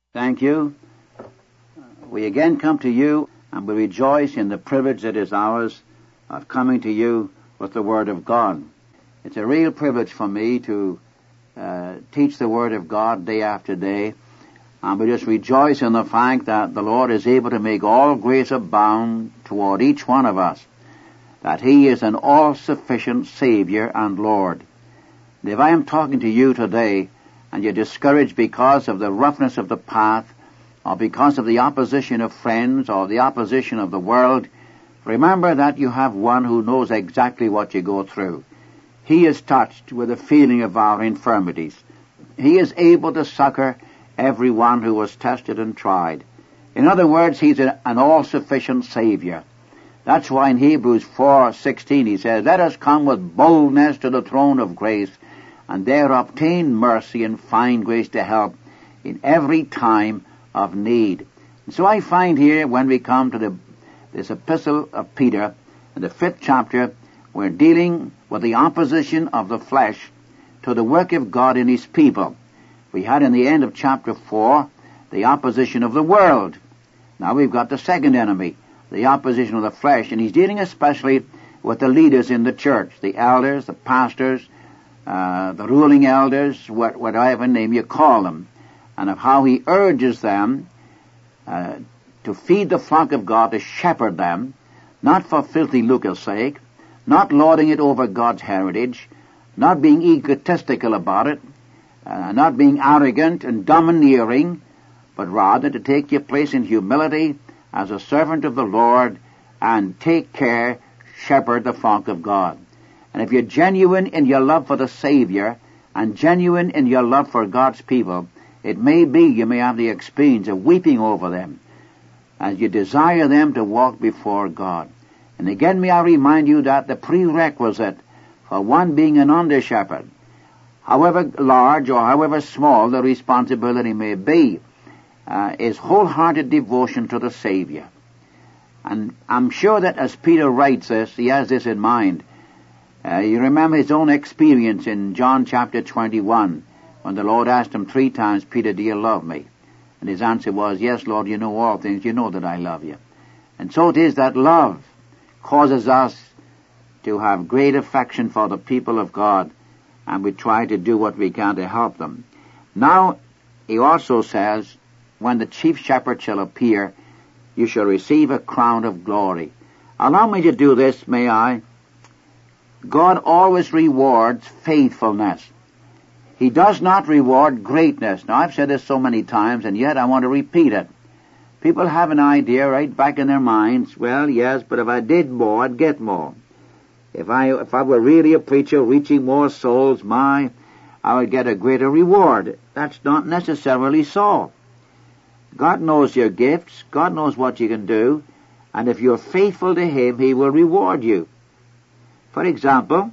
Thank you. We again come to you, and we rejoice in the privilege that is ours of coming to you with the Word of God. It's a real privilege for me to teach the Word of God day after day, and we just rejoice in the fact that the Lord is able to make all grace abound toward each one of us, that He is an all-sufficient Savior and Lord. And if I am talking to you today, and you're discouraged because of the roughness of the path, or because of the opposition of friends, or the opposition of the world, remember that you have one who knows exactly what you go through. He is touched with the feeling of our infirmities. He is able to succor everyone who was tested and tried. In other words, He's an all-sufficient Savior. That's why in Hebrews 4:16 he says, "Let us come with boldness to the throne of grace, and there obtain mercy and find grace to help in every time of need." And so I find here, when we come to this epistle of Peter, in the 5th chapter, we're dealing with the opposition of the flesh to the work of God in His people. We had in the end of chapter 4 the opposition of the world. Now we've got the second enemy, the opposition of the flesh, and he's dealing especially with the leaders in the church, the elders, the pastors, the ruling elders, whatever name you call them, and of how he urges them to feed the flock of God, to shepherd them, not for filthy lucre's sake, not lording it over God's heritage, not being egotistical about it, not being arrogant and domineering, but rather to take your place in humility as a servant of the Lord and take care, shepherd the flock of God. And if you're genuine in your love for the Savior and genuine in your love for God's people, it may be you may have the experience of weeping over them as you desire them to walk before God. And again may I remind you that the prerequisite for one being an under-shepherd, however large or however small the responsibility may be, is wholehearted devotion to the Savior. And I'm sure that as Peter writes this, he has this in mind. You remember his own experience in John chapter 21, when the Lord asked him 3 times, "Peter, do you love me?" And his answer was, "Yes, Lord, you know all things. You know that I love you." And so it is that love causes us to have great affection for the people of God, and we try to do what we can to help them. Now, he also says, when the chief shepherd shall appear, you shall receive a crown of glory. Allow me to do this, may I? God always rewards faithfulness. He does not reward greatness. Now, I've said this so many times, and yet I want to repeat it. People have an idea right back in their minds, well, yes, but if I did more, I'd get more. If I were really a preacher reaching more souls, I would get a greater reward. That's not necessarily so. God knows your gifts. God knows what you can do. And if you're faithful to Him, He will reward you. For example,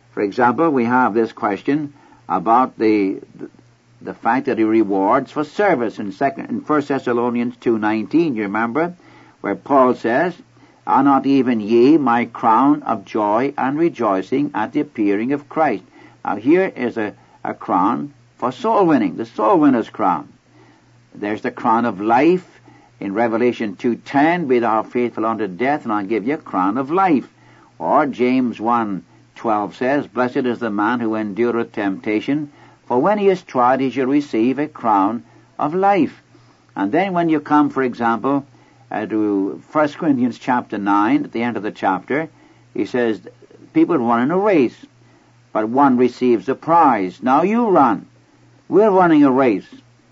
we have this question about the fact that He rewards for service in 1 Thessalonians 2:19, you remember, where Paul says, "Are not even ye my crown of joy and rejoicing at the appearing of Christ?" Now here is a crown for soul winning, the soul winner's crown. There's the crown of life in Revelation 2:10, "Be thou faithful unto death, and I'll give you a crown of life." Or James 1:12 says, "Blessed is the man who endureth temptation, for when he is tried he shall receive a crown of life." And then when you come, for example, to 1 Corinthians chapter 9, at the end of the chapter, he says, people run in a race, but one receives a prize. Now you run. We're running a race.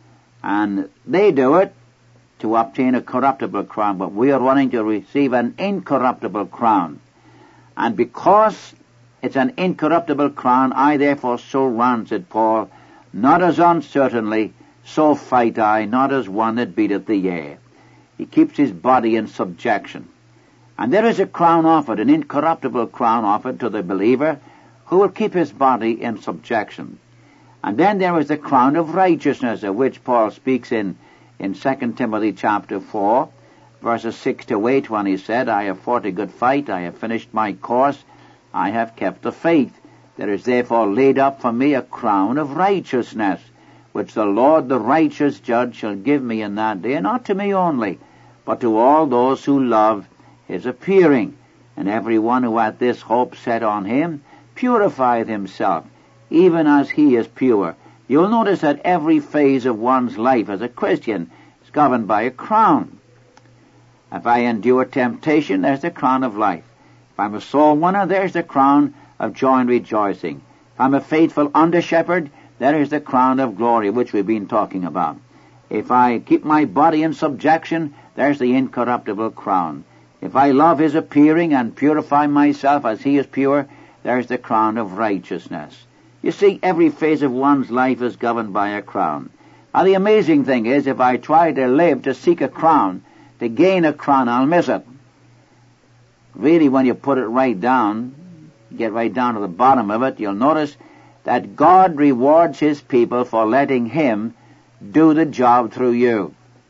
And they do it to obtain a corruptible crown, but we are running to receive an incorruptible crown. And because it's an incorruptible crown, I therefore so run, said Paul, not as uncertainly, so fight I, not as one that beateth the air. He keeps his body in subjection. And there is a crown offered, an incorruptible crown offered to the believer who will keep his body in subjection. And then there is the crown of righteousness, of which Paul speaks in 2 Timothy chapter 4, verses 6 to 8, when he said, "I have fought a good fight, I have finished my course, I have kept the faith. There is therefore laid up for me a crown of righteousness, which the Lord the righteous judge shall give me in that day, and not to me only, but to all those who love his appearing. And every one who hath this hope set on him purifieth himself, even as he is pure. You'll notice that every phase of one's life as a Christian is governed by a crown. If I endure temptation, there's the crown of life. If I'm a soul winner, there's the crown of joy and rejoicing. If I'm a faithful under-shepherd, there is the crown of glory, which we've been talking about. If I keep my body in subjection, there's the incorruptible crown. If I love his appearing and purify myself as he is pure, there's the crown of righteousness. You see, every phase of one's life is governed by a crown. Now, the amazing thing is, if I try to live to seek a crown, to gain a crown, I'll miss it. Really, when you put it right down, get right down to the bottom of it, you'll notice that God rewards his people for letting him do the job through you.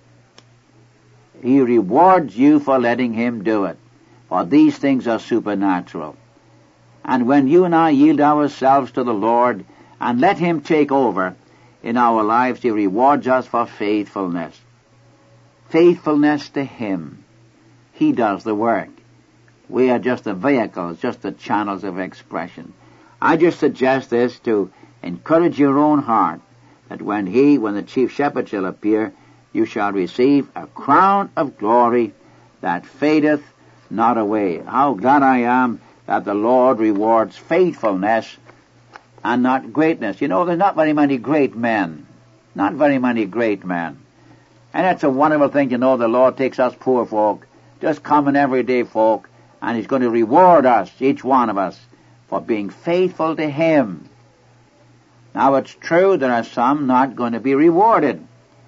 He rewards you for letting him do it. For these things are supernatural. And when you and I yield ourselves to the Lord and let him take over in our lives, he rewards us for faithfulness. Faithfulness to him. He does the work. We are just the vehicles, just the channels of expression. I just suggest this to encourage your own heart, that when the chief shepherd shall appear, you shall receive a crown of glory that fadeth not away. How glad I am that the Lord rewards faithfulness and not greatness. You know, there's not very many great men. Not very many great men. And it's a wonderful thing to know the Lord takes us poor folk, just common everyday folk, and he's going to reward us, each one of us, for being faithful to him. Now, it's true there are some not going to be rewarded,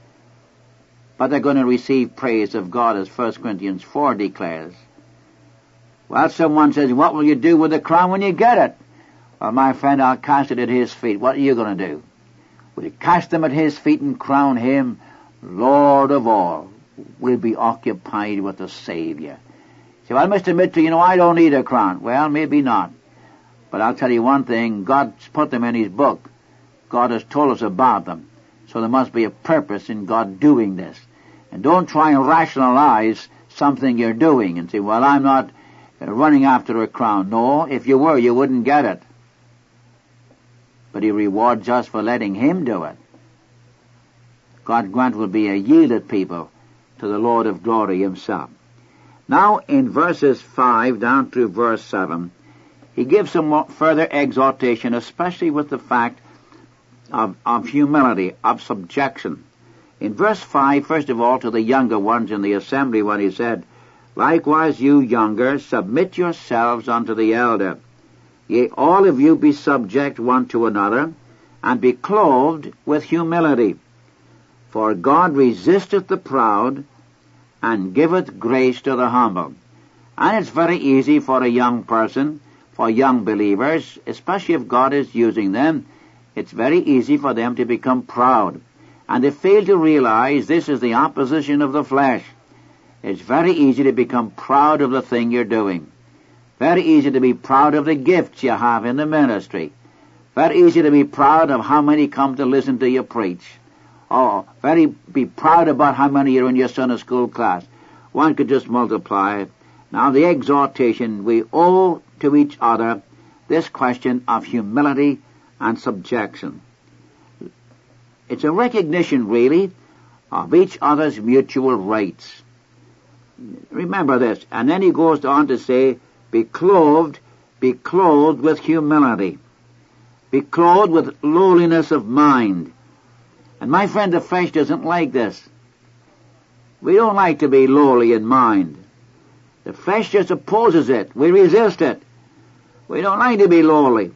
but they're going to receive praise of God, as 1 Corinthians 4 declares. Well, someone says, what will you do with the crown when you get it? Well, my friend, I'll cast it at his feet. What are you going to do? Will you cast them at his feet and crown him Lord of all? We'll be occupied with the Savior. So I must admit to you, I don't need a crown. Well, maybe not. But I'll tell you one thing, God's put them in his book. God has told us about them. So there must be a purpose in God doing this. And don't try and rationalize something you're doing and say, well, I'm not running after a crown. No, if you were, you wouldn't get it. But he rewards us for letting him do it. God grant will be a yielded people to the Lord of glory himself. Now, in verses 5 down through verse 7, he gives some more further exhortation, especially with the fact of humility, of subjection. In verse 5, first of all, to the younger ones in the assembly, when he said, likewise you younger, submit yourselves unto the elder. Yea, all of you be subject one to another, and be clothed with humility. For God resisteth the proud, and giveth grace to the humble. And it's very easy for a young person, for young believers, especially if God is using them, it's very easy for them to become proud. And they fail to realize this is the opposition of the flesh. It's very easy to become proud of the thing you're doing. Very easy to be proud of the gifts you have in the ministry. Very easy to be proud of how many come to listen to you preach. Or be proud about how many are in your Sunday school class. One could just multiply it. Now the exhortation, we owe to each other this question of humility and subjection. It's a recognition, really, of each other's mutual rights. Remember this. And then he goes on to say, be clothed with humility. Be clothed with lowliness of mind. And my friend, the flesh doesn't like this. We don't like to be lowly in mind. The flesh just opposes it. We resist it. We don't like to be lowly.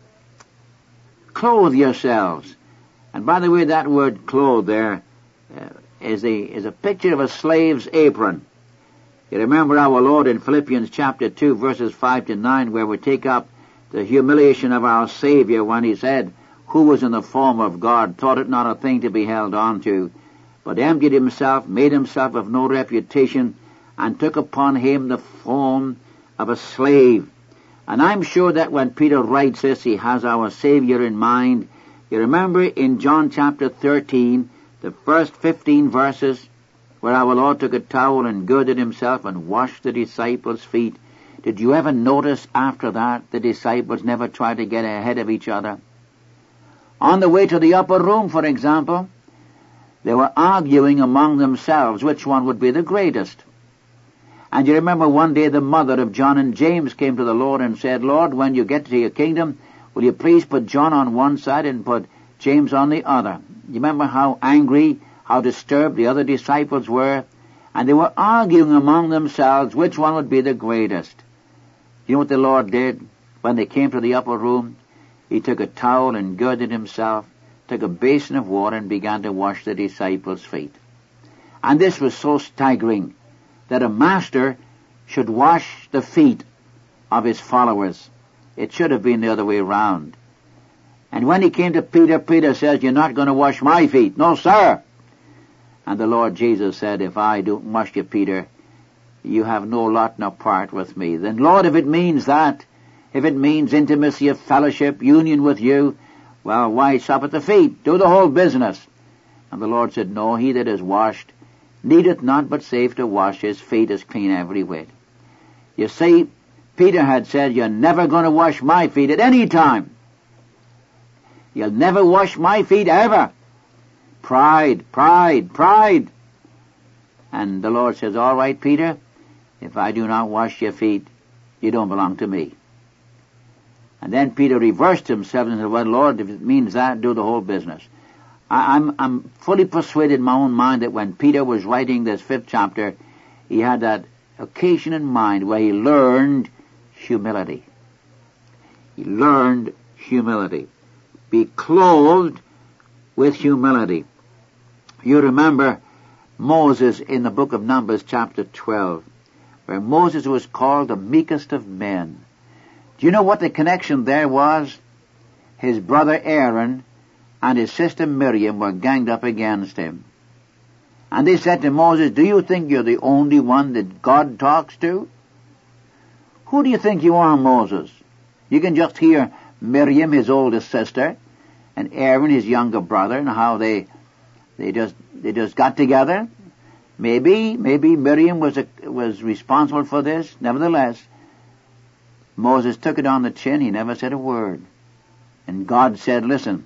Clothe yourselves. And by the way, that word clothe there is a picture of a slave's apron. You remember our Lord in Philippians chapter 2, verses 5 to 9, where we take up the humiliation of our Savior when he said, who was in the form of God, thought it not a thing to be held on to, but emptied himself, made himself of no reputation, and took upon him the form of a slave. And I'm sure that when Peter writes this, he has our Savior in mind, You remember in John chapter 13, the first 15 verses, where our Lord took a towel and girded himself and washed the disciples' feet. Did you ever notice after that the disciples never tried to get ahead of each other? On the way to the upper room, for example, they were arguing among themselves which one would be the greatest. And you remember one day the mother of John and James came to the Lord and said, Lord, when you get to your kingdom, will you please put John on one side and put James on the other? You remember how angry, how disturbed the other disciples were? And they were arguing among themselves which one would be the greatest. You know what the Lord did when they came to the upper room? He took a towel and girded himself, took a basin of water and began to wash the disciples' feet. And this was so staggering that a master should wash the feet of his followers. It should have been the other way around. And when he came to Peter, Peter says, you're not going to wash my feet. No, sir. And the Lord Jesus said, if I don't wash you, Peter, you have no lot nor part with me. Then, Lord, if it means that, if it means intimacy of fellowship, union with you, well, why stop at the feet? Do the whole business. And the Lord said, no, he that is washed needeth not but save to wash his feet as clean every whit. You see, Peter had said, you're never going to wash my feet at any time. You'll never wash my feet ever. Pride, pride, pride. And the Lord says, all right, Peter, if I do not wash your feet, you don't belong to me. And then Peter reversed himself and said, well, Lord, if it means that, do the whole business. I'm fully persuaded in my own mind that when Peter was writing this 5th chapter, he had that occasion in mind where he learned humility. He learned humility. Be clothed with humility. You remember Moses in the book of Numbers chapter 12, where Moses was called the meekest of men. Do you know what the connection there was? His brother Aaron and his sister Miriam were ganged up against him. And they said to Moses, do you think you're the only one that God talks to? Who do you think you are, Moses? You can just hear Miriam, his oldest sister, and Aaron, his younger brother, and how they just got together. Maybe Miriam was responsible for this. Nevertheless, Moses took it on the chin. He never said a word. And God said, listen,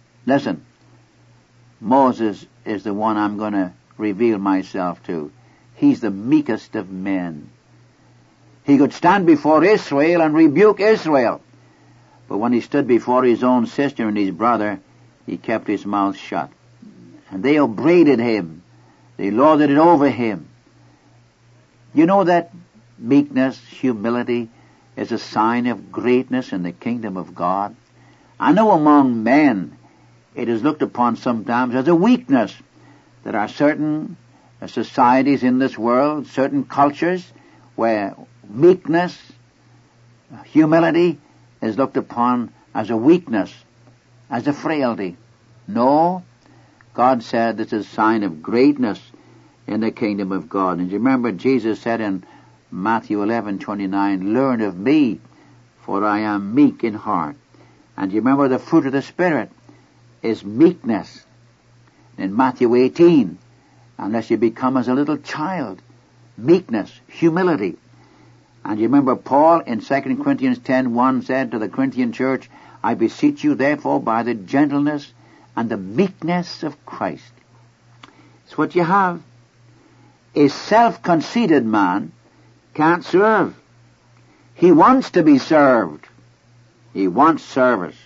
Moses is the one I'm going to reveal myself to. He's the meekest of men. He could stand before Israel and rebuke Israel. But when he stood before his own sister and his brother, he kept his mouth shut. And they upbraided him. They lorded it over him. You know that meekness, humility, is a sign of greatness in the kingdom of God. I know among men it is looked upon sometimes as a weakness. There are certain societies in this world, certain cultures, where meekness, humility is looked upon as a weakness, as a frailty. No, God said this is a sign of greatness in the kingdom of God. And you remember Jesus said in Matthew 11:29, learn of me, for I am meek in heart. And you remember the fruit of the Spirit is meekness. In Matthew 18, unless you become as a little child, meekness, humility. And you remember Paul in 2 Corinthians 10:1 said to the Corinthian church, I beseech you therefore by the gentleness and the meekness of Christ. It's what you have. A self-conceited man can't serve. He wants to be served. He wants service.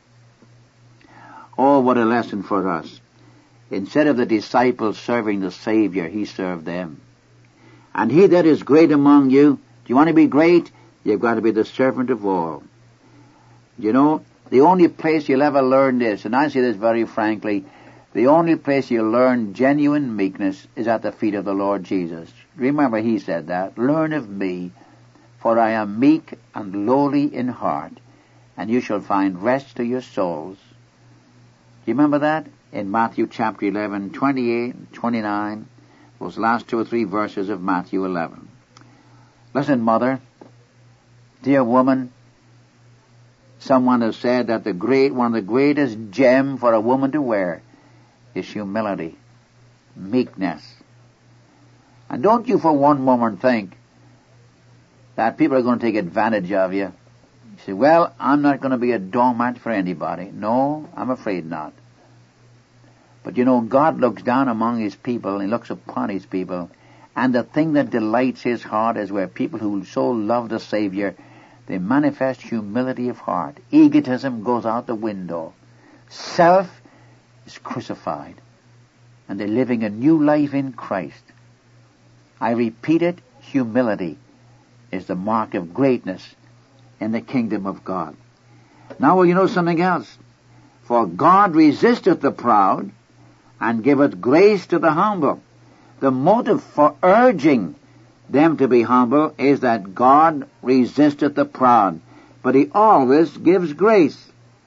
Oh, what a lesson for us. Instead of the disciples serving the Savior, he served them. And he that is great among you, do you want to be great? You've got to be the servant of all. You know, the only place you'll ever learn this, and I say this very frankly, the only place you'll learn genuine meekness is at the feet of the Lord Jesus. Remember, he said that. Learn of me, for I am meek and lowly in heart, and you shall find rest to your souls. Do you remember that? In Matthew chapter 11, 28 and 29, those last 2 or 3 verses of Matthew 11. Listen, mother, dear woman, Someone has said that one of the greatest gem for a woman to wear is humility, meekness. And don't you for one moment think that people are going to take advantage of you. You say, well, I'm not going to be a doormat for anybody. No, I'm afraid not. But you know, God looks down among His people, and He looks upon His people, and the thing that delights His heart is where people who so love the Savior, they manifest humility of heart. Egotism goes out the window. Self is crucified. And they're living a new life in Christ. I repeat it, humility is the mark of greatness in the kingdom of God. Now, well, you know something else? For God resisteth the proud, and giveth grace to the humble. The motive for urging them to be humble is that God resisteth the proud, but He always gives grace.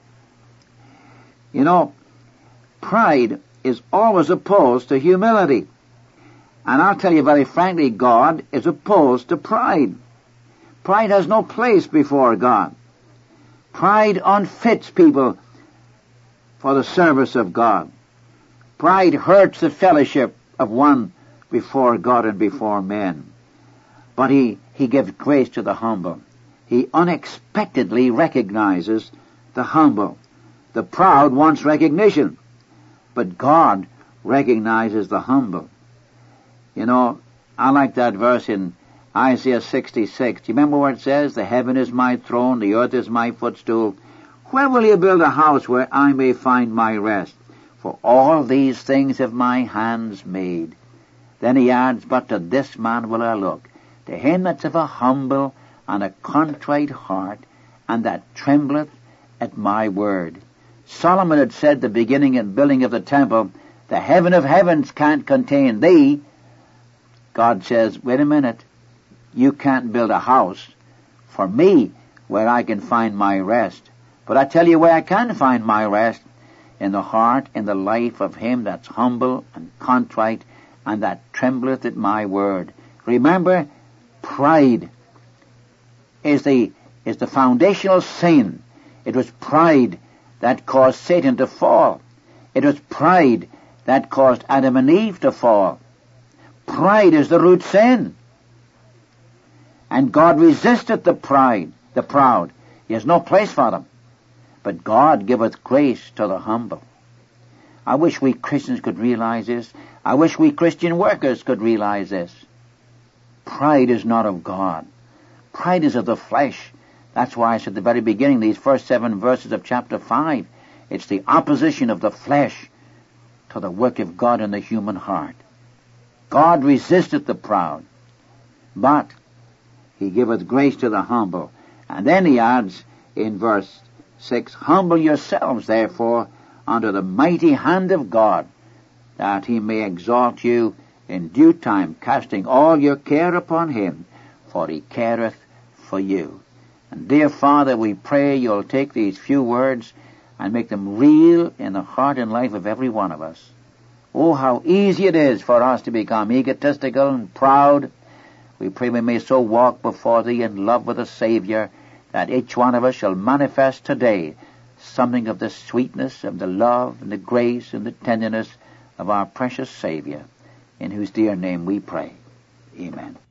You know, pride is always opposed to humility. And I'll tell you very frankly, God is opposed to pride. Pride has no place before God. Pride unfits people for the service of God. Pride hurts the fellowship of one before God and before men. But He gives grace to the humble. He unexpectedly recognizes the humble. The proud wants recognition, but God recognizes the humble. You know, I like that verse in Isaiah 66. Do you remember where it says, the heaven is my throne, the earth is my footstool? Where will you build a house where I may find my rest? For all these things have my hands made. Then he adds, but to this man will I look, to him that's of a humble and a contrite heart, and that trembleth at my word. Solomon had said the beginning and building of the temple, the heaven of heavens can't contain thee. God says, wait a minute, you can't build a house for me where I can find my rest. But I tell you where I can find my rest, in the heart, in the life of him that's humble and contrite, and that trembleth at my word. Remember, pride is the foundational sin. It was pride that caused Satan to fall. It was pride that caused Adam and Eve to fall. Pride is the root sin. And God resisteth the proud. He has no place for them. But God giveth grace to the humble. I wish we Christians could realize this. I wish we Christian workers could realize this. Pride is not of God. Pride is of the flesh. That's why I said at the very beginning, these first 7 verses of chapter 5, it's the opposition of the flesh to the work of God in the human heart. God resisteth the proud, but He giveth grace to the humble. And then He adds in verse 6, humble yourselves, therefore, under the mighty hand of God, that He may exalt you in due time, casting all your care upon Him, for He careth for you. And dear Father, we pray You'll take these few words and make them real in the heart and life of every one of us. Oh, how easy it is for us to become egotistical and proud. We pray we may so walk before Thee in love with the Savior, that each one of us shall manifest today something of the sweetness, of the love, and the grace, and the tenderness of our precious Savior, in whose dear name we pray. Amen.